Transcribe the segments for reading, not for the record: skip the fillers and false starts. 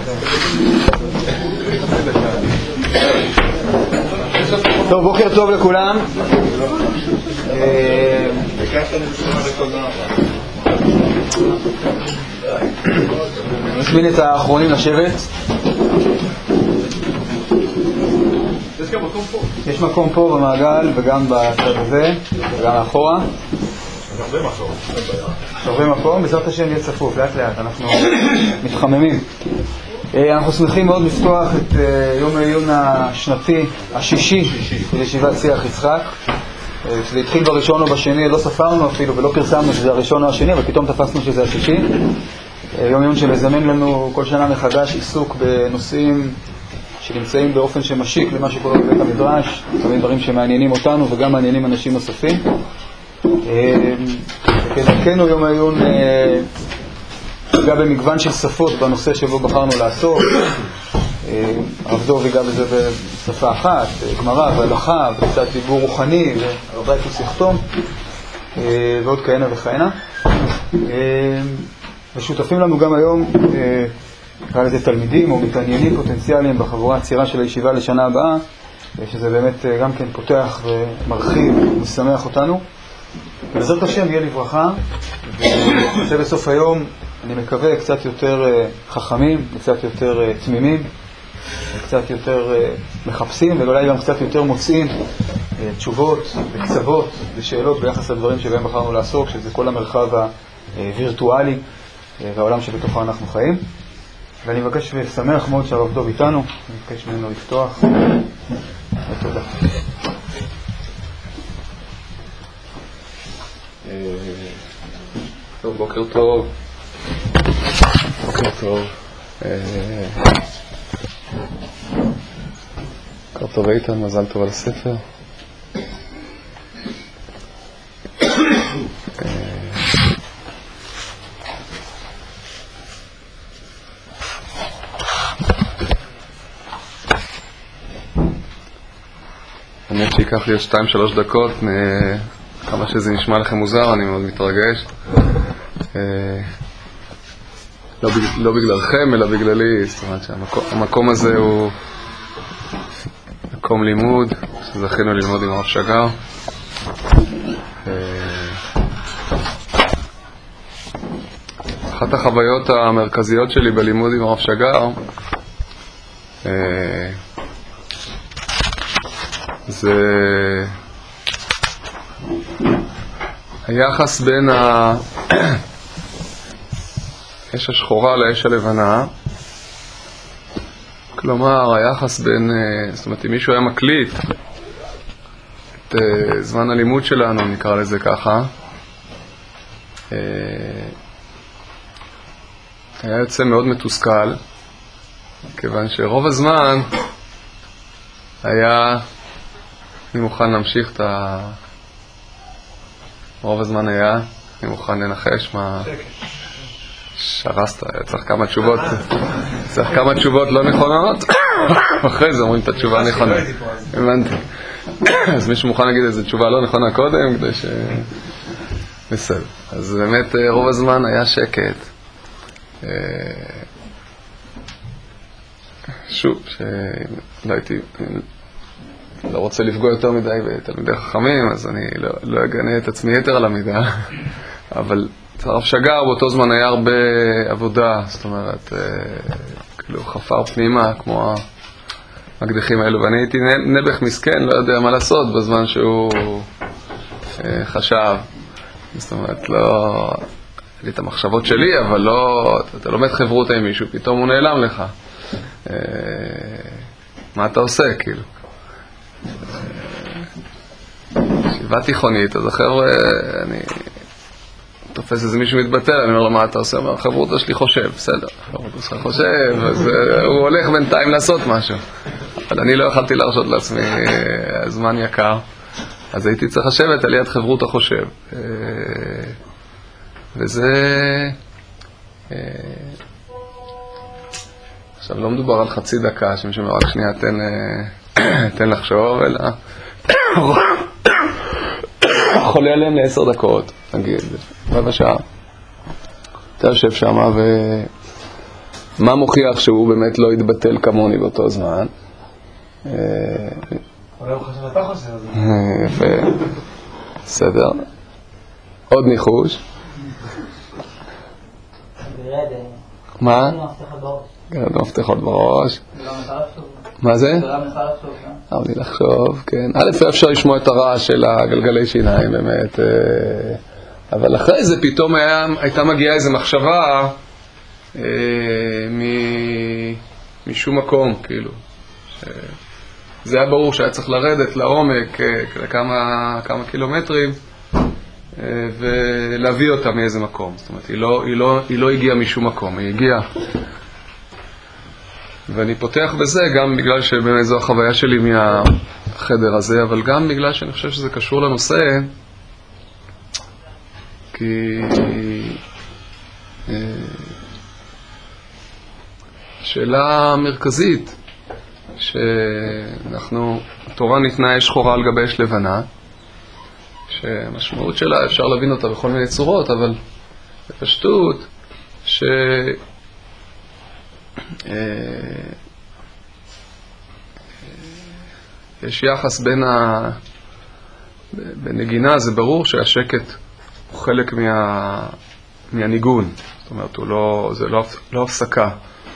טוב, בוקר טוב לכולם. נזמין את האחרונים לשבת. יש מקום פה במעגל וגם בצד הזה וגם מאחורה. הרבה מקום, בעזרת השם יהיה צפוף, לאט לאט, אנחנו מתחממים. אנחנו שמחים מאוד לפתוח את יום העיון השנתי השישי של ישיבת שיח יצחק. שזה התחיל בראשון או בשני, לא ספרנו אפילו ולא פרסמנו שזה הראשון או השני, אבל פתאום תפסנו שזה השישי. יום עיון שמזמן לנו כל שנה מחדש עיסוק בנושאים שנמצאים באופן שמשיק למה שקורה בבית המדרש, תמיד דברים שמעניינים אותנו וגם מעניינים אנשים נוספים. כדרכנו יום העיון ייגע במגוון של שפות בנושא שבו בחרנו לעסוק. הרב דוב ייגע בזה בשפה אחת, גמרא והלכה וקצת דיבור רוחני והרבייתוס יחתום ועוד כהנה וכהנה. ושותפים לנו גם היום נקרא לזה תלמידים או מתעניינים פוטנציאליים בחבורה הצעירה של הישיבה לשנה הבאה, שזה באמת גם כן פותח ומרחיב ומשמח אותנו. בעזרת השם יהיה לברכה, וזה בסוף היום אני מקווה קצת יותר חכמים, קצת יותר תמימים, קצת יותר מחפשים ואולי גם קצת יותר מוצאים תשובות וקצוות ושאלות ביחס לדברים שבהם בחרנו לעסוק, שזה כל המרחב הווירטואלי והעולם שבתוכו אנחנו חיים. ואני מבקש ושמח מאוד שהרב דוב איתנו, אני מבקש ממנו לפתוח ותודה. טוב, בוקר טוב. בוקר טוב. בוקר טוב איתן, מזל טוב על הספר. האמת שיקח לי 2-3 דקות, כמה שזה נשמע לכם מוזר, אני מאוד מתרגש. לא בגללכם, אלא בגללי, זאת אומרת שהמקום הזה הוא מקום לימוד, שזכינו ללמוד עם הרב שגר. אחת החוויות המרכזיות שלי בלימוד עם הרב שגר זה היחס בין האש השחורה לאש הלבנה. כלומר, היחס בין, זאת אומרת, אם מישהו היה מקליט את זמן הלימוד שלנו, נקרא לזה ככה, היה יוצא מאוד מתוסכל, כיוון שרוב הזמן היה, אני מוכן להמשיך את רוב הזמן היה, אני מוכן לנחש מה שרסת, צריך כמה תשובות לא נכונות, אחרי זה אומרים את התשובה הנכונה. הבנתי. אז מישהו מוכן להגיד איזו תשובה לא נכונה קודם, כדי ש... בסדר. אז באמת רוב הזמן היה שקט. שוב, שלא הייתי... לא רוצה לפגוע יותר מדי בתלמידי חכמים, אז אני לא אגנה את עצמי יתר על המידה. אבל הרב שגר באותו זמן היה הרבה עבודה, זאת אומרת, כאילו חפר פנימה כמו המקדחים האלו, ואני הייתי נבח מסכן, לא יודע מה לעשות בזמן שהוא חשב. זאת אומרת, לא... היה לי את המחשבות שלי, אבל לא... אתה לומד חברות עם מישהו, פתאום הוא נעלם לך. מה אתה עושה, כאילו? ישיבה תיכונית, אז החבר'ה, אני תופס איזה מישהו מתבטל, אני אומר לו, מה אתה עושה? החברותא שלי חושב, בסדר, החברותא שלך חושב, אז הוא הולך בינתיים לעשות משהו. אבל אני לא יכלתי להרשות לעצמי זמן יקר, אז הייתי צריך לשבת על יד חברותא חושב. וזה... עכשיו, לא מדובר על חצי דקה, שמישהו אומר, רק שנייה, תן לחשוב, אלא... חולה עליהם ל10 דקות, נגיד, רבע שעה. אתה יושב שם מה מוכיח שהוא באמת לא יתבטל כמוני באותו זמן? אולי הוא חושב שאתה חושב על זה. יפה. בסדר. עוד ניחוש. מה? מפתחות בראש. מה זה? אבל לחשוב, כן. א', אפשר לשמוע את הרעש של הגלגלי שיניים, באמת. אבל אחרי זה פתאום הייתה מגיעה איזו מחשבה משום מקום, כאילו. זה היה ברור שהיה צריך לרדת לעומק כמה קילומטרים ולהביא אותה מאיזה מקום. זאת אומרת, היא לא הגיעה משום מקום, היא הגיעה. ואני פותח בזה גם בגלל שבאמת זו החוויה שלי מהחדר הזה, אבל גם בגלל שאני חושב שזה קשור לנושא, כי שאלה מרכזית שאנחנו, התורה ניתנה אש שחורה על גבי אש לבנה, שהמשמעות שלה אפשר להבין אותה בכל מיני צורות, אבל בפשטות יש יחס בנגינה, זה ברור שהשקט הוא חלק מהניגון, זאת אומרת, זה לא הפסקה.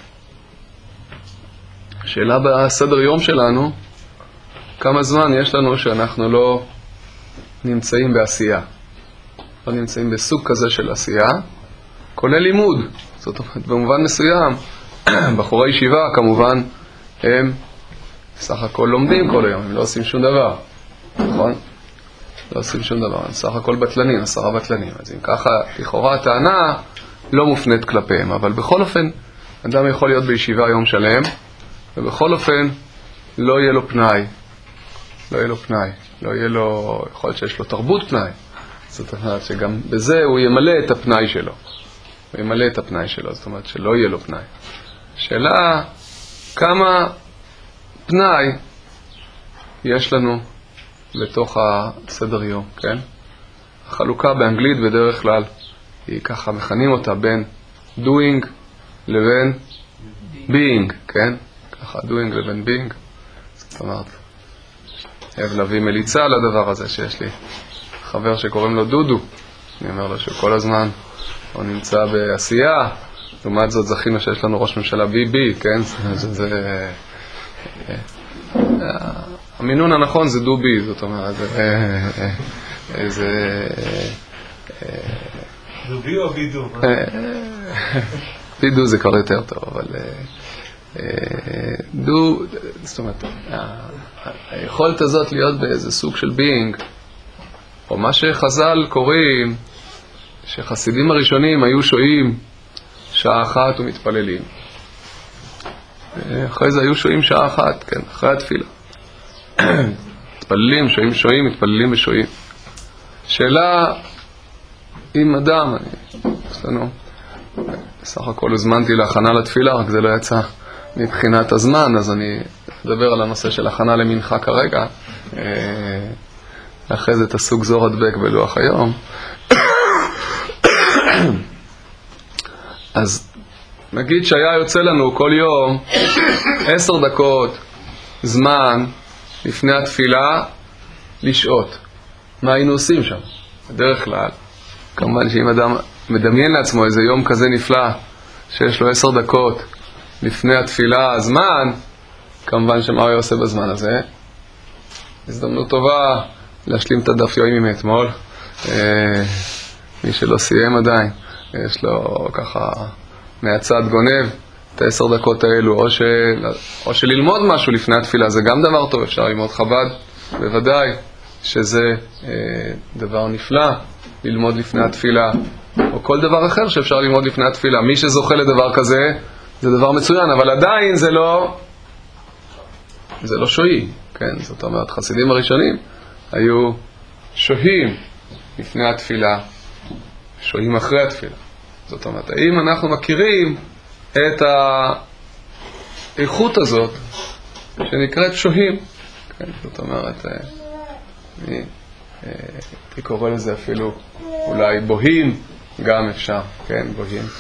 השאלה בסדר יום שלנו, כמה זמן יש לנו שאנחנו לא נמצאים בעשייה, לא נמצאים בסוג כזה של עשייה, כולל לימוד. זאת אומרת, במובן מסוים, בחורי ישיבה כמובן הם סך הכל לומדים כל היום, הם לא עושים שום דבר, נכון? לא עושים שום דבר, הם סך הכל בטלנים, 10 בטלנים. אז אם ככה, לכאורה הטענה לא מופנית כלפיהם, אבל בכל אופן, אדם יכול להיות בישיבה יום שלם, ובכל אופן לא יהיה לו פנאי, לא יהיה לו פנאי, לא יהיה לו, יכול להיות שיש לו תרבות פנאי, זאת אומרת שגם בזה הוא ימלא את הפנאי שלו, הוא ימלא את הפנאי שלו, זאת אומרת שלא יהיה לו פנאי. שאלה, כמה פנאי יש לנו לתוך הסדר יום, כן? החלוקה באנגלית בדרך כלל היא ככה מכנים אותה בין doing לבין being, כן? ככה doing לבין being. זאת אומרת, אוהב להביא מליצה לדבר הזה שיש לי חבר שקוראים לו דודו. אני אומר לו שכל הזמן הוא נמצא בעשייה, לעומת זאת זכינו שיש לנו ראש ממשלה ביבי, כן? המינון הנכון זה דובי, זאת אומרת, זה דובי או בידו? בידו זה כבר יותר טוב, אבל זאת אומרת, היכולת הזאת להיות באיזה סוג של ביינג, או מה שחז"ל קוראים, שחסידים הראשונים היו שוהים שעה אחת ומתפללים. אחרי זה היו שוהים שעה אחת, כן, אחרי התפילה. מתפללים, שוהים, מתפללים ושוהים. שאלה, אם אדם, בסך הכל הזמנתי להכנה לתפילה, רק זה לא יצא מבחינת הזמן, אז אני אדבר על הנושא של הכנה למנחה כרגע. אחרי זה תעשו גזור הדבק בלוח היום. אז נגיד שהיה יוצא לנו כל יום 10 דקות זמן לפני התפילה לשעות. מה היינו עושים שם? בדרך כלל, כמובן שאם אדם מדמיין לעצמו איזה יום כזה נפלא שיש לו 10 דקות לפני התפילה הזמן, כמובן שמה הוא עושה בזמן הזה? הזדמנות טובה להשלים את הדף יומי מאתמול. מי שלא סיים עדיין, יש לו ככה מהצד גונב את 10 דקות האלו, או שללמוד משהו לפני התפילה, זה גם דבר טוב, אפשר ללמוד חב"ד, בוודאי שזה דבר נפלא, ללמוד לפני התפילה, או כל דבר אחר שאפשר ללמוד לפני התפילה. מי שזוכה לדבר כזה, זה דבר מצוין, אבל עדיין זה לא שואי, כן? זאת אומרת, חסידים הראשונים היו שוהים לפני התפילה, שוהים אחרי התפילה. זאת אומרת, האם אנחנו מכירים את האיכות הזאת שנקראת שוהים? כן, זאת אומרת, אני קורא לזה אפילו אולי בוהים, גם אפשר, כן, בוהים.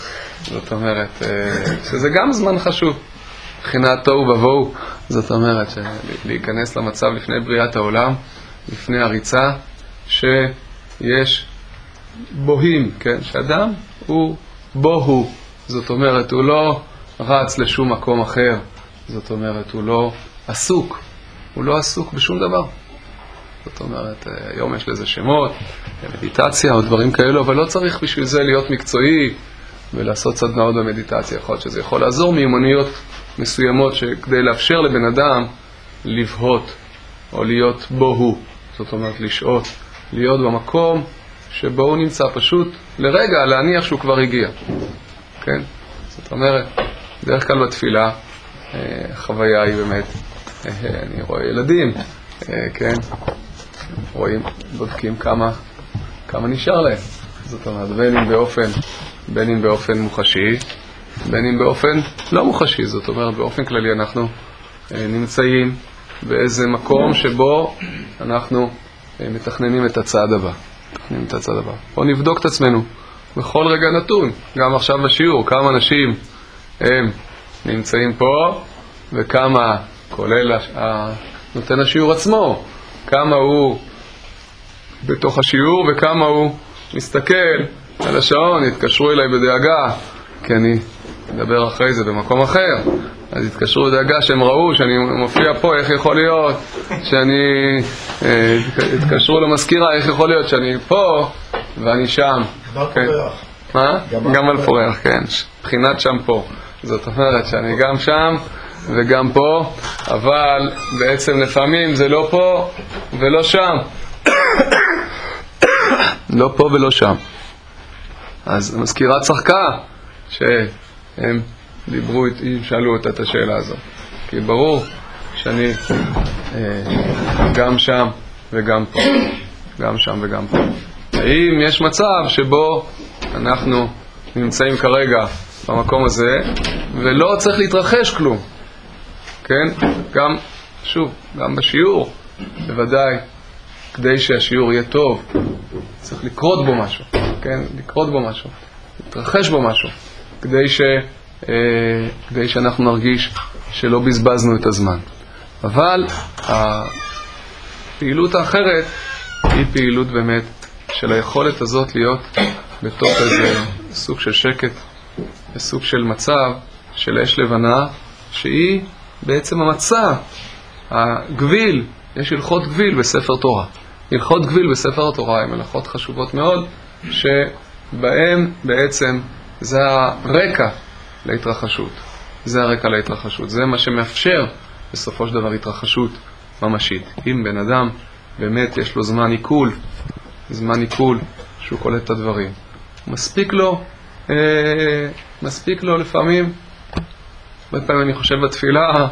זאת אומרת, שזה גם זמן חשוב. מבחינת תוהו ובוהו, זאת אומרת, להיכנס למצב לפני בריאת העולם, לפני הריצה, שיש בוהים, כן? שאדם הוא בוהו. זאת אומרת, הוא לא רץ לשום מקום אחר. זאת אומרת, הוא לא עסוק. הוא לא עסוק בשום דבר. זאת אומרת, היום יש לזה שמות, מדיטציה או דברים כאלו, אבל לא צריך בשביל זה להיות מקצועי ולעשות סדנאות במדיטציה. יכול להיות שזה יכול לעזור מיומנויות מסוימות שכדי לאפשר לבן אדם לבהות או להיות בוהו. זאת אומרת, לשעות, להיות במקום שבו הוא נמצא פשוט לרגע, להניח שהוא כבר הגיע. כן? זאת אומרת, דרך כלל בתפילה, החוויה היא באמת, אני רואה ילדים, כן? רואים, בודקים כמה נשאר להם. זאת אומרת, בין אם באופן מוחשי, בין אם באופן לא מוחשי. זאת אומרת, באופן כללי אנחנו נמצאים באיזה מקום שבו אנחנו מתכננים את הצעד הבא. בואו נבדוק את עצמנו בכל רגע נתון, גם עכשיו בשיעור, כמה אנשים הם נמצאים פה וכמה, כולל נותן השיעור עצמו, כמה הוא בתוך השיעור וכמה הוא מסתכל על השעון. התקשרו אליי בדאגה, כי אני אדבר אחרי זה במקום אחר, אז התקשרו בדאגה שהם ראו שאני מופיע פה, איך יכול להיות שאני, התקשרו למזכירה, איך יכול להיות שאני פה ואני שם. כן. מה? גם על פורח, כן. בחינת שם פה. זאת אומרת שאני גם שם וגם פה, אבל בעצם לפעמים זה לא פה ולא שם. לא פה ולא שם. אז המזכירה צחקה שהם דיברו איתי, שאלו אותה את השאלה הזו. כי ברור שאני גם שם וגם פה. גם שם וגם פה. האם יש מצב שבו אנחנו נמצאים כרגע במקום הזה ולא צריך להתרחש כלום? כן? גם, שוב, גם בשיעור, בוודאי, כדי שהשיעור יהיה טוב, צריך לקרות בו משהו, כן? לקרות בו משהו, להתרחש בו משהו, כדי שאנחנו נרגיש שלא בזבזנו את הזמן. אבל הפעילות האחרת היא פעילות באמת של היכולת הזאת להיות בתוך איזה סוג של שקט, סוג של מצב של אש לבנה, שהיא בעצם המצע, הגביל. יש הלכות גביל בספר תורה. הלכות גביל בספר התורה הן הלכות חשובות מאוד, שבהן בעצם זה הרקע להתרחשות. זה הרקע להתרחשות. זה מה שמאפשר בסופו של דבר התרחשות ממשית. אם בן אדם באמת יש לו זמן עיכול שהוא קולט את הדברים, מספיק לו לפעמים. בפעמים אני חושב בתפילה,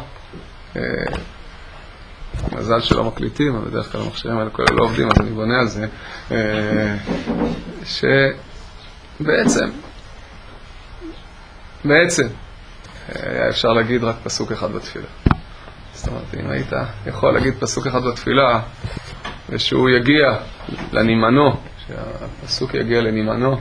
מזל שלא מקליטים, אבל בדרך כלל המכשירים האלה כולל לא עובדים, אז אני בונה על זה, שבעצם היה אפשר להגיד רק פסוק אחד בתפילה. זאת אומרת, אם היית יכול להגיד פסוק אחד בתפילה, ושהוא יגיע לנימנו, שהפסוק יגיע לנימנו,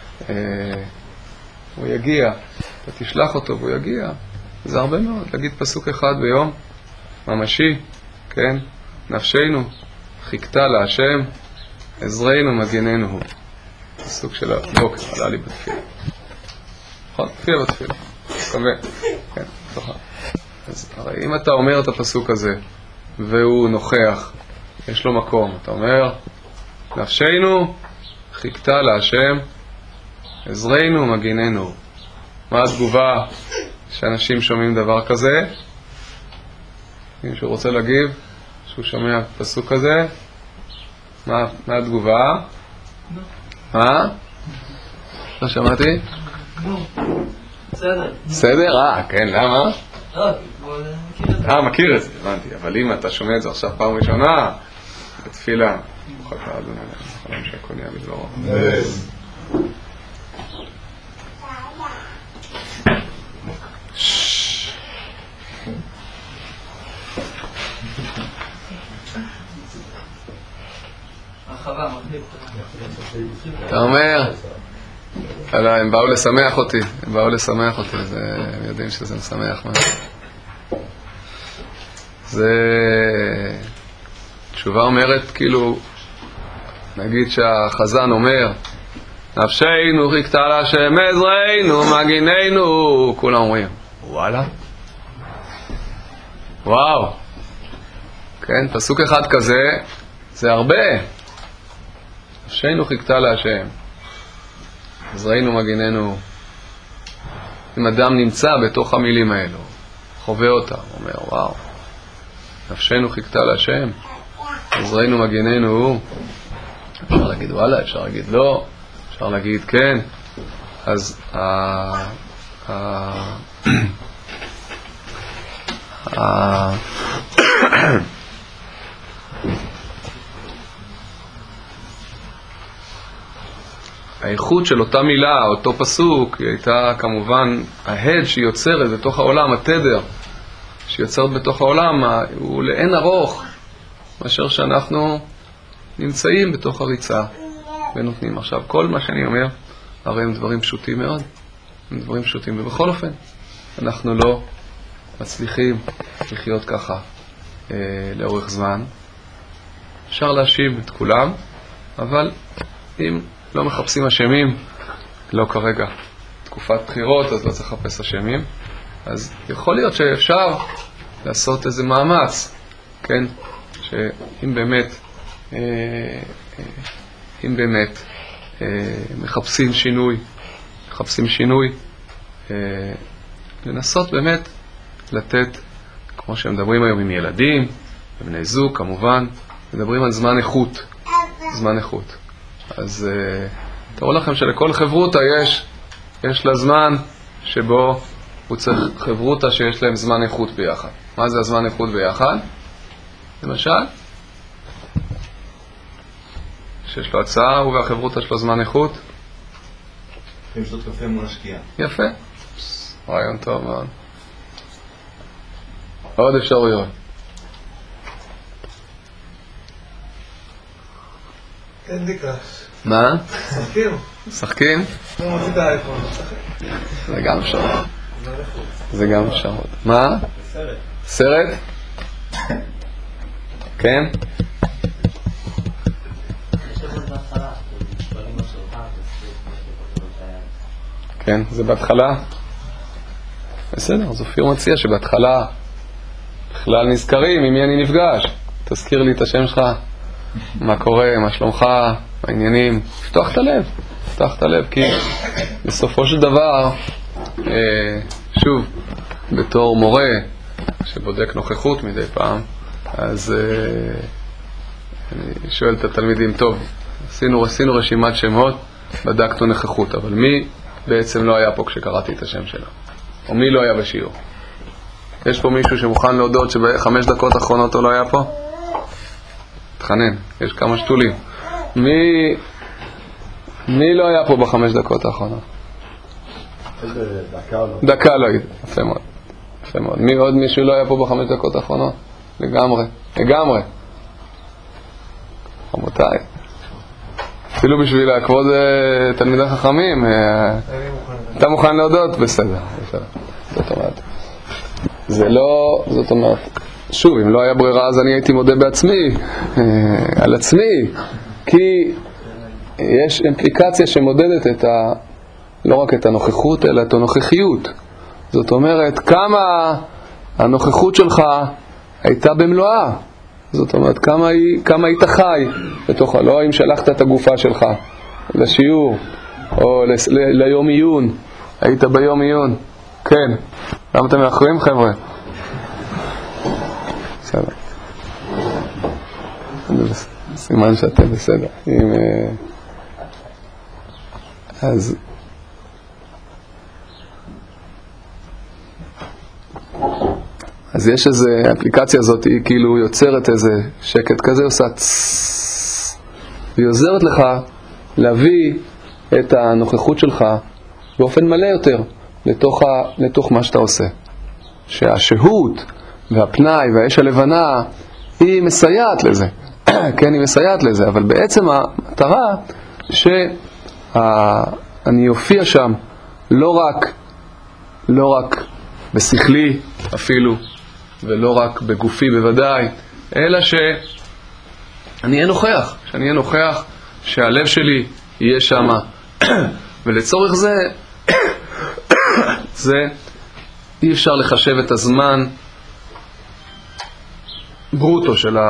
הוא יגיע, אתה תשלח אותו והוא יגיע, זה הרבה מאוד, להגיד פסוק אחד ביום, ממשי, כן? נפשנו חיכתה להשם, עזרנו מגננו הוא. פסוק של הבוקר, עלה לי בתפילה. נכון? תפילה בתפילה. מקווה. כן, תוכל. אז הרי אם אתה אומר את הפסוק הזה, והוא נוכח, יש לו מקום, אתה אומר, נפשנו חיכתה להשם, עזרנו מגננו. מה התגובה שאנשים שומעים דבר כזה? מישהו רוצה להגיב שהוא שומע פסוק כזה? מה התגובה? מה? לא שמעתי? בסדר? כן, למה? מכיר את זה, הבנתי. אבל אם אתה שומע את זה עכשיו פעם ראשונה בתפילה, חכה אדוני, חלום שהכל נהיה בדברו. אתה אומר, הם באו לשמח אותי, הם יודעים שזה משמח. זה... תשובה אומרת, כאילו, נגיד שהחזן אומר, נפשנו חיכתה להשם עזרנו, מגיננו, כולם אומרים, וואלה? וואו. כן, פסוק אחד כזה, זה הרבה. נפשנו חיכתה להשם, עזרנו, מגיננו. אם אדם נמצא בתוך המילים האלו, חווה אותם, אומר, וואו, נפשנו חיכתה להשם, עזרנו, מגיננו. אפשר להגיד וואלה, אפשר להגיד לא, אפשר להגיד כן. אז האיכות של אותה מילה, אותו פסוק, היא הייתה כמובן ההד שהיא יוצרת בתוך העולם, התדר שיוצרת בתוך העולם, הוא לאין ארוך מאשר שאנחנו נמצאים בתוך הריצה ונותנים. עכשיו, כל מה שאני אומר, הרי הם דברים פשוטים מאוד, הם דברים פשוטים, ובכל אופן, אנחנו לא מצליחים לחיות ככה לאורך זמן. אפשר להשיב את כולם, אבל אם לא מחפשים אשמים, לא כרגע תקופת בחירות, אז לא צריך לחפש אשמים, אז יכול להיות שאפשר לעשות איזה מאמץ, כן? שאם באמת מחפשים שינוי, לנסות באמת לתת, כמו שמדברים היום עם ילדים, בני זוג כמובן, מדברים על זמן איכות. אז תראו לכם שלכל חברותה יש לה זמן שבו הוא צריך חברותה שיש להם זמן איכות ביחד. מה זה הזמן איכות ביחד? למשל, שיש לו הצעה, הוא והחברותה יש לו זמן איכות. לשתות קפה מול השקיעה. יפה. רעיון טוב מאוד. עוד אפשרויות. קנדי קראש. מה? שחקים? לא מוציא את האייפון. זה גם אפשרות. מה? סרט? כן? כן, זה בהתחלה. בסדר, אז אופיר מציע שבהתחלה בכלל נזכרים עם מי אני נפגש. תזכיר לי את השם שלך, מה קורה, מה שלומך, העניינים. פתוח את הלב, כי בסופו של דבר, שוב, בתור מורה שבודק נוכחות מדי פעם, אז אני שואל את התלמידים, טוב, עשינו רשימת שמות, בדקנו נוכחות, אבל מי בעצם לא היה פה כשקראתי את השם שלה? או מי לא היה בשיעור? יש פה מישהו שמוכן להודות שב5 דקות האחרונות הוא לא היה פה? תחנן, יש כמה שתולים. מי לא היה פה ב5 דקות האחרונות? דקה לא הייתי, יפה מאוד. מי עוד מישהו לא היה פה ב5 דקות האחרונות? לגמרי. חמותיי. אפילו בשביל הכבוד תלמידי חכמים, אתה מוכן להודות? בסדר. זאת אומרת, שוב, אם לא היה ברירה אז אני הייתי מודה בעצמי, על עצמי, כי יש אימפליקציה שמודדת לא רק את הנוכחות, אלא את הנוכחיות. זאת אומרת, כמה הנוכחות שלך הייתה במלואה. זאת אומרת, כמה היית חי בתוכה. לא אם שלחת את הגופה שלך לשיעור, או ליום עיון. היית ביום עיון. כן. למה אתם מאחרים, חבר'ה? בסדר. סימן שאתם בסדר. אז יש איזו אפליקציה הזאת, היא כאילו יוצרת איזה שקט כזה, עושה והיא עוזרת לך להביא את הנוכחות שלך באופן מלא יותר לתוך מה שאתה עושה. שהשהות והפנאי והאש הלבנה היא מסייעת לזה. כן, היא מסייעת לזה, אבל בעצם המטרה אני אופיע שם לא רק בשכלי אפילו, ולא רק בגופי בוודאי, אלא שאני אהיה נוכח, שהלב שלי יהיה שם, ולצורך זה אי אפשר לחשב את הזמן ברוטו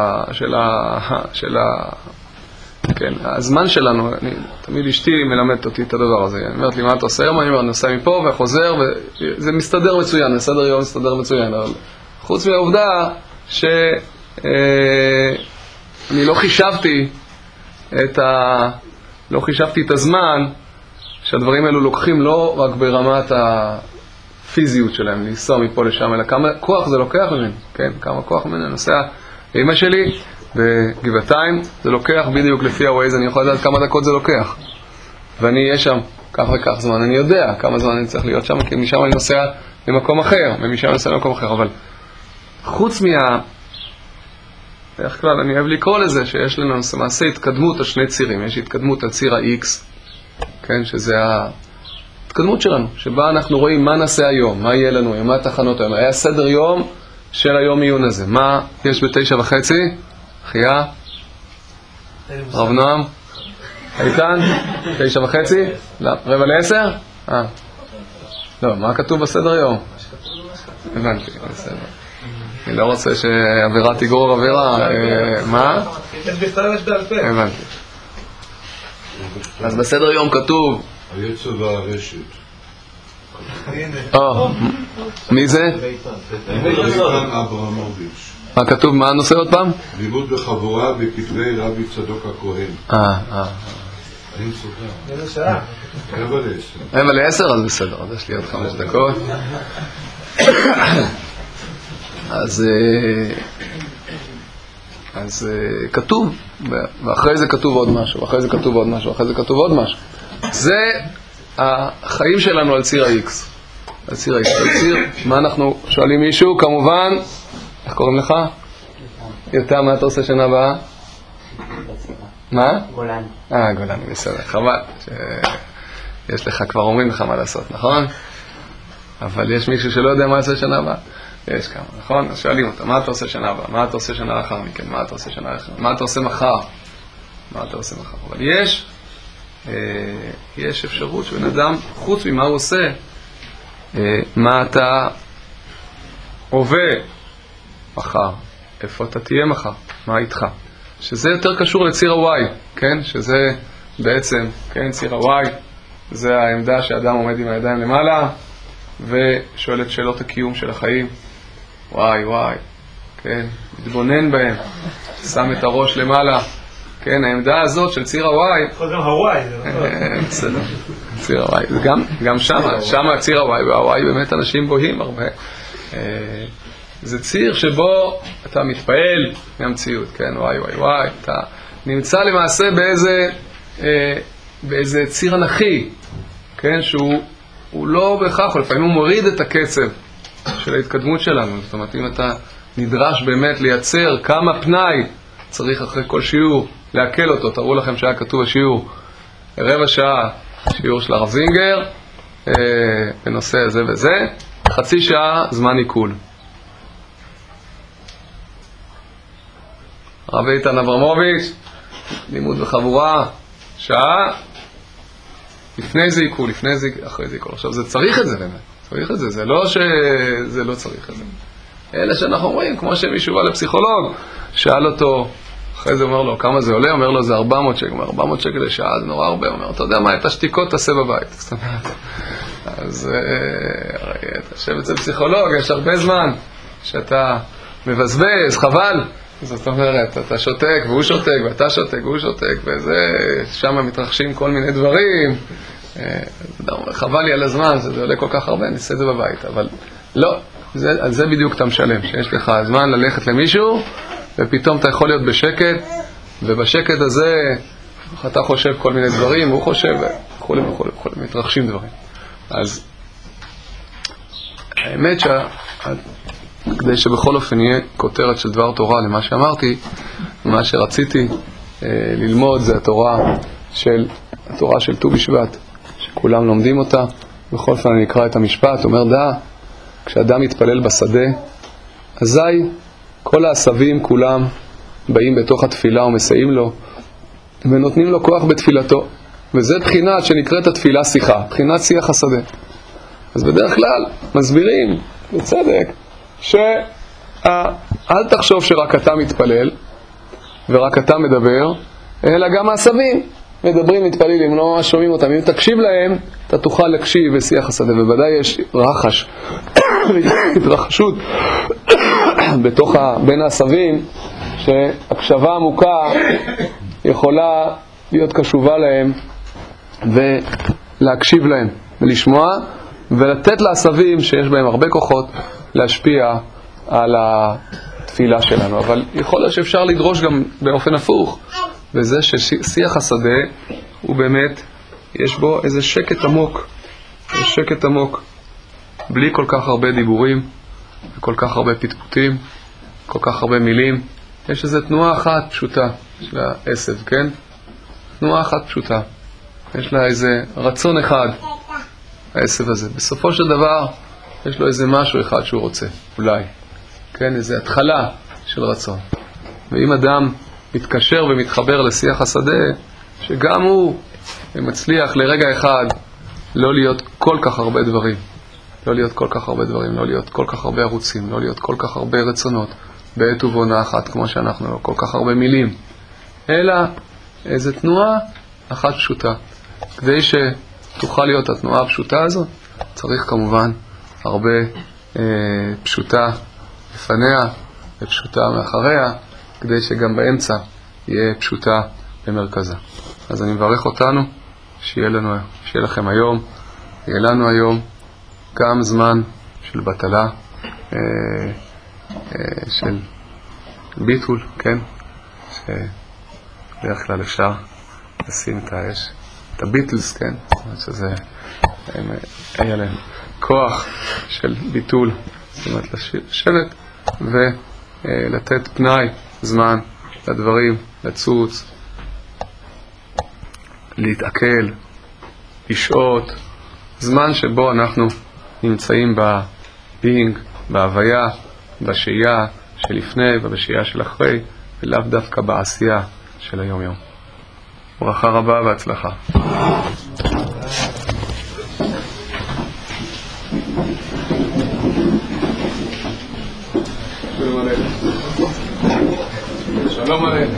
כן, הזמן שלנו. תמיד אשתי מלמדת אותי את הדבר הזה, היא אומרת לי מה אתה עושה היום, אני נוסע מפה וחוזר וזה מסתדר מצוין, מסדר יום מסתדר מצוין, אבל חוץ מהעובדה שאני לא חישבתי את הזמן שהדברים האלו לוקחים, לא רק ברמת הפיזיות שלהם, לנסוע מפה לשם, אלא כמה כוח זה לוקח ממני, כן? כמה כוח ממני, נוסע לאמא שלי בגבעתיים, זה לוקח בדיוק לפי הווייז, אני יכול לדעת כמה דקות זה לוקח, ואני אהיה שם כך וכך זמן, אני יודע כמה זמן אני צריך להיות שם, כי משם אני נוסע למקום אחר, ומשם אני נוסע למקום אחר, אבל חוץ בדרך כלל אני אוהב לקרוא לזה, שיש לנו מעשה התקדמות על שני צירים, יש התקדמות על ציר ה-X, כן, שזה ההתקדמות שלנו, שבה אנחנו רואים מה נעשה היום, מה יהיה לנו, מה התחנות היום, היה סדר יום של היום עיון הזה, מה יש ב9:30? אחיה? רב נועם? איתן? 9:30? לא, 9:45? לא, מה כתוב בסדר יום? הבנתי, בסדר. אני לא רוצה שעבירה תגרור עבירה, מה? הבנתי. אז בסדר יום כתוב היצע והרשת. מי זה? איתן אברמוביץ'. מה כתוב? מה הנושא עוד פעם? לימוד בחבורה בכתבי רבי צדוק הכהן. אני מסוגר. איזה שעה? 9:10. אז בסדר, אז יש לי עוד 5 דקות. אז כתוב, ואחרי זה כתוב עוד משהו, ואחרי זה כתוב עוד משהו, ואחרי זה כתוב עוד משהו. זה החיים שלנו על ציר ה-X. על ציר ה-X. על ציר, מה אנחנו שואלים מישהו? כמובן, איך קוראים לך? יותם, מה אתה עושה שנה הבאה? מה? גולני. גולני, בסדר, חבל. יש לך, כבר אומרים לך מה לעשות, נכון? אבל יש מישהו שלא יודע מה עושה שנה הבאה? יש כמה, נכון? אז שואלים אותה, מה אתה עושה שנה הבאה? מה אתה עושה שנה לאחר מכן? מה אתה עושה שנה לאחר? מה אתה עושה מחר? מה אתה עושה מחר? אבל יש אפשרות שבן אדם, חוץ ממה הוא עושה, מה אתה הווה מחר? איפה אתה תהיה מחר? מה איתך? שזה יותר קשור לציר ה-Y, כן? שזה בעצם, כן, ציר ה-Y, זה העמדה שאדם עומד עם הידיים למעלה, ושואל את שאלות הקיום של החיים. וואי, כן, מתבונן בהם, שם את הראש למעלה, כן, העמדה הזאת של ציר ה-Y, יכול גם הוואי, זה נכון. בסדר, ציר ה-Y, גם שם ציר ה-Y, וה-Y באמת אנשים בוהים הרבה. זה ציר שבו אתה מתפעל מהמציאות, כן, וואי, אתה נמצא למעשה באיזה ציר אנכי, כן, שהוא לא בהכרח, לפעמים הוא מוריד את הקצב של ההתקדמות שלנו. זאת אומרת, אם אתה נדרש באמת לייצר כמה פנאי צריך אחרי כל שיעור להקל אותו, תראו לכם שהיה כתוב השיעור 15 שעה, שיעור של הרב זינגר בנושא הזה וזה, 30 שעה זמן עיכול. הרב איתן אברמוביץ', לימוד בחבורה, שעה, לפני זה עיכול, לפני זה, אחרי זה עיכול. עכשיו, זה צריך את זה באמת, צריך את זה, זה לא שזה לא צריך את זה. אלא שאנחנו אומרים, כמו שמישהו בא לפסיכולוג, שאל אותו, אחרי זה אומר לו, כמה זה עולה? אומר לו, זה 400 שקל, 400 שקל לשעה, זה נורא הרבה. אומר, אתה יודע מה, את השתיקות תעשה בבית. זאת אומרת, אז אתה יושב אצל פסיכולוג, יש הרבה זמן שאתה מבזבז, חבל. זאת אומרת, אתה שותק והוא שותק, ואתה שותק והוא שותק, וזה, שם מתרחשים כל מיני דברים. חבל לי על הזמן, זה עולה כל כך הרבה, נעשה את זה בבית. אבל לא, על זה בדיוק אתה משלם, שיש לך זמן ללכת למישהו, ופתאום אתה יכול להיות בשקט, ובשקט הזה אתה חושב כל מיני דברים, הוא חושב, וכו', מתרחשים דברים. אז האמת כדי שבכל אופן יהיה כותרת של דבר תורה למה שאמרתי, מה שרציתי ללמוד זה התורה של ט"ו בשבט, כולם לומדים אותה. בכל אופן אני אקרא את המשפט, אומר דע, כשאדם מתפלל בשדה, אזי כל העשבים כולם באים בתוך התפילה ומסייעים לו, ונותנים לו כוח בתפילתו. וזה בחינת שנקראת התפילה שיחה, בחינת שיח השדה. אז בדרך כלל מסבירים, בצדק, אל תחשוב שרק אתה מתפלל, ורק אתה מדבר, אלא גם העשבים מדברים, מתפללים, לא שומעים אותם. אם תקשיב להם, אתה תוכל להקשיב בשיח השדה, ובוודאי יש רחש, התרחשות בין העשבים, שהקשבה עמוקה יכולה להיות קשובה להם, ולהקשיב להם, ולשמוע, ולתת לעשבים שיש בהם הרבה כוחות, להשפיע על התפילה שלנו. אבל יכול להיות שאפשר לדרוש גם באופן הפוך, וזה ששיח השדה הוא באמת, יש בו איזה שקט עמוק, שקט עמוק, בלי כל כך הרבה דיבורים, וכל כך הרבה פטפוטים, כל כך הרבה מילים. יש איזו תנועה אחת פשוטה של העשב, כן? תנועה אחת פשוטה. יש לה איזה רצון אחד, העשב הזה. בסופו של דבר, יש לו איזה משהו אחד שהוא רוצה, אולי. כן, איזו התחלה של רצון. ואם אדם מתקשר ומתחבר לשיח השדה, שגם הוא מצליח לרגע אחד לא להיות כל כך הרבה דברים, לא להיות כל כך הרבה דברים, לא להיות כל כך הרבה ערוצים, לא להיות כל כך הרבה רצונות, בעת ובעונה אחת, כמו שאנחנו לא, כל כך הרבה מילים, אלא איזו תנועה אחת פשוטה. כדי שתוכל להיות התנועה הפשוטה הזאת, צריך כמובן הרבה פשוטה לפניה ופשוטה מאחריה, כדי שגם באמצע יהיה פשוטה במרכזה. אז אני מברך אותנו, שיהיה לכם היום, יהיה לנו היום גם זמן של בטלה, של ביטול, כן? שבדרך כלל אפשר לשים את האש, את הביטלס, כן? שזה היה להם כוח של ביטול, זאת אומרת לשבת ולתת פנאי, זמן לדברים, לצוץ, להתעכל, לשעות, זמן שבו אנחנו נמצאים בבינג, בהוויה, בשהייה שלפני ובשהייה של אחרי, ולאו דווקא בעשייה של היום יום. ברכה רבה והצלחה. שלום עליכם.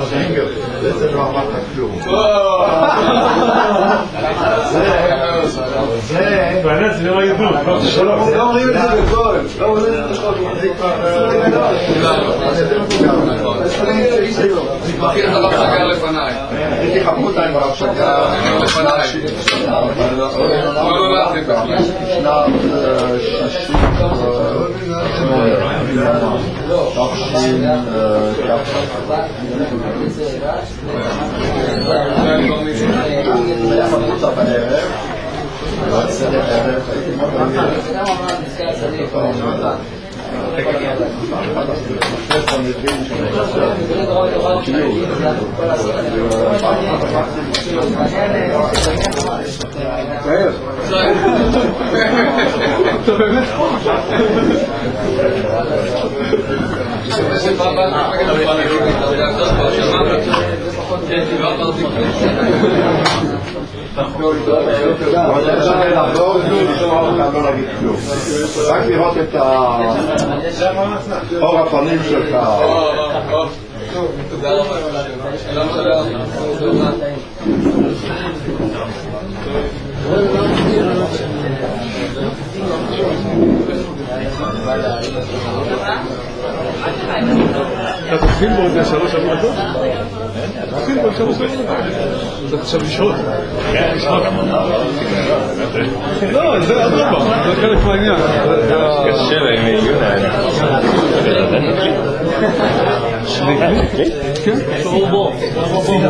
זה לא אמרת כלום. בעניין זה לא ידעו. לא אומרים את זה בקול. לא אומרים את זה אני מכיר את הרב שגר לפניי. הייתי חפות עם הרב שגר. לא נולדתי בכלל. רק לראות את אור הפנים שלך. תודה רבה. שלום שלום. אתה תתחיל בו את זה 3 שבועות? תתחיל בו 3 שבועות. אתה עכשיו לשהות. כן, לשהות. לא, זה אדרבה, זה חלק מהעניין. קשה להם יונה. כן? כן?